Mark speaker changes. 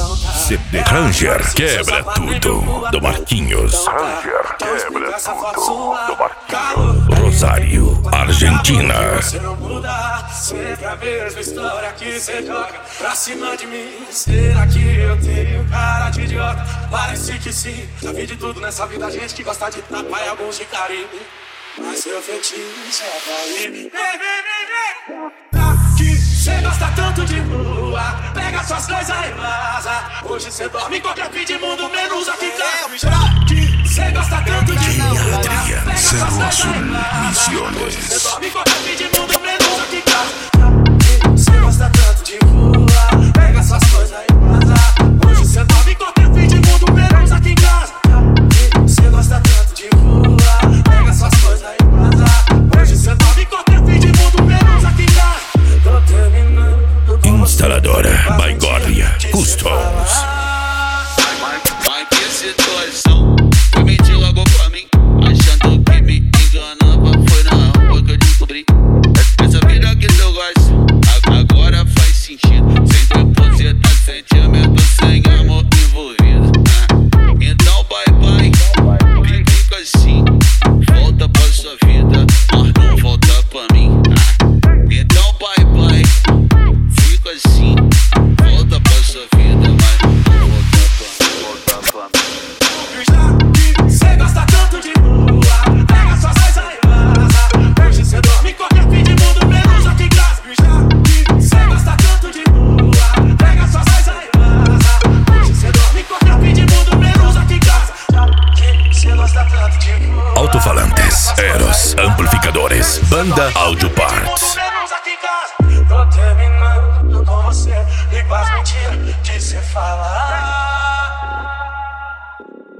Speaker 1: CD Ranger quebra tudo, do Marquinhos.
Speaker 2: Ranger quebra tudo, do Marquinhos.
Speaker 1: Rosário, Argentina.
Speaker 3: Você não muda, sempre a mesma história que você joga pra cima de mim. Será que eu tenho cara de idiota? Parece que sim. Já vi de tudo nessa vida, gente que gosta de tapa e alguns de carinho. Mas seu fetiche é cair. Que cê gosta tanto de rua, pega suas coisas e vaza. Hoje cê dorme em qualquer fim de mundo, menos aqui em casa. Que cê gosta tanto de rua,
Speaker 1: Adrián,
Speaker 3: pega suas
Speaker 1: Cerro
Speaker 3: coisas
Speaker 1: Azul,
Speaker 3: e vaza.
Speaker 1: Misiones.
Speaker 3: Hoje cê dorme em qualquer fim de mundo, menos aqui em casa. Que cê gosta tanto de rua, pega suas coisas e vaza. Hoje cê dorme em qualquer fim de mundo, menos aqui em casa. Que cê gosta tanto de rua, pega suas coisas e vaza. Hoje cê dorme em qualquer fim de mundo, menos aqui em casa. Tô terminando.
Speaker 1: Instaladora by Gorria Customs.
Speaker 4: Mas que situação, foi mentir logo pra mim, achando que me enganava. Foi na rua que eu descobri essa vida que eu gosto, agora faz sentido. Sem depositar sentimento, sem amor envolvido. Então bye bye, fica assim, volta pra sua vida, mas não volta pra mim. Então bye bye, fica assim, volta pra sua vida, mas não volta pra mim.
Speaker 3: Cê gosta tanto de rua, pega suas coisas e vaza. Hoje cê dorme em qualquer fim de mundo, menos aqui em casa. Cê gosta tanto de rua, pega suas coisas e vaza. Hoje cê dorme em qualquer fim de mundo, menos aqui em casa. Cê gosta tanto de rua.
Speaker 1: Alto-falantes, Eros, amplificadores, Banda Audio Parts.